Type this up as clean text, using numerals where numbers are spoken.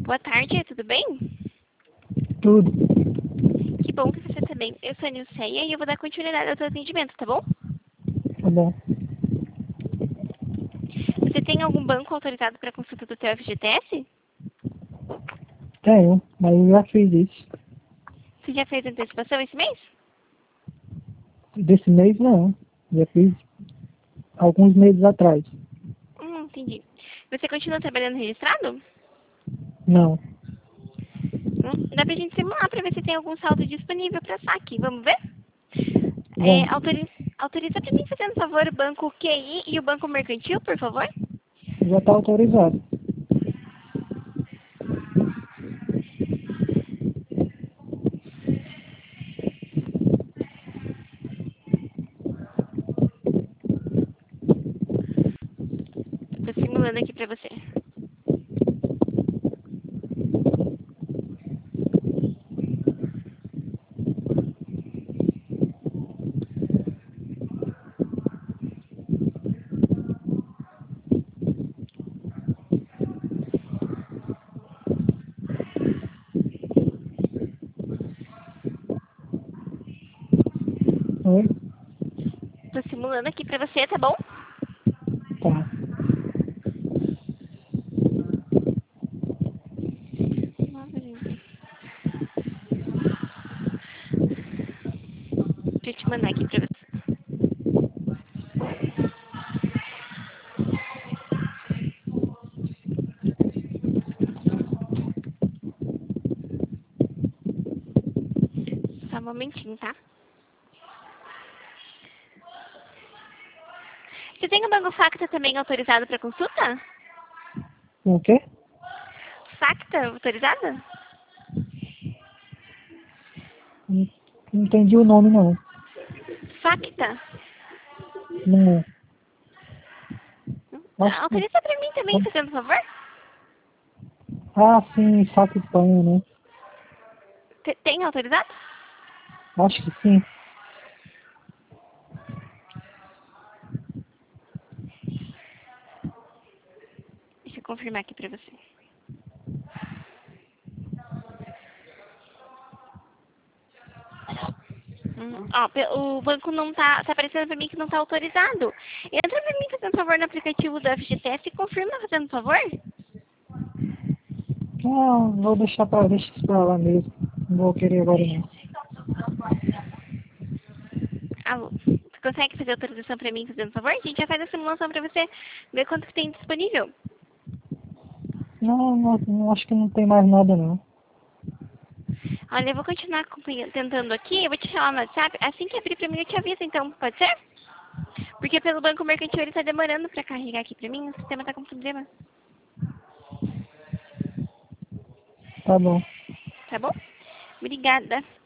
Boa tarde, tudo bem? Tudo. Que bom que você está bem. Eu sou a Nilceia e eu vou dar continuidade ao seu atendimento, tá bom? Tá bom. Você tem algum banco autorizado para consulta do teu FGTS? Tenho, mas eu já fiz isso. Você já fez antecipação esse mês? Desse mês não. Já fiz alguns meses atrás. Entendi. Você continua trabalhando registrado? Não. Dá pra gente simular para ver se tem algum saldo disponível para saque. Vamos ver? Vamos. Autoriza para mim, fazendo favor, o banco QI e o banco mercantil, por favor? Já está autorizado. Tô simulando aqui para você. Oi? Tô simulando aqui para você, tá bom? Tá. Deixa eu te mandar aqui para você. Só um momentinho, tá? Você tem o banco Facta também autorizado para consulta? O quê? Facta autorizada? Não entendi o nome, não. Facta? Não. Acho que... Autoriza para mim também, fazendo favor? Ah, sim, saco de pão, né? Tem autorizado? Acho que sim. Deixa eu confirmar aqui para você. O banco não tá aparecendo para mim que não tá autorizado. Entra para mim, fazendo favor, no aplicativo do FGTS e confirma, fazendo favor. Não, vou deixar deixa isso pra lá mesmo. Não vou querer agora, não. Alô, você consegue fazer autorização para mim, fazendo favor? A gente já faz a simulação para você ver quanto que tem disponível. Não, acho que não tem mais nada, não. Olha, eu vou continuar tentando aqui, eu vou te chamar no WhatsApp. Assim que abrir para mim, eu te aviso, então, pode ser? Porque pelo banco mercantil ele está demorando para carregar aqui para mim, o sistema está com problema. Tá bom. Tá bom? Obrigada.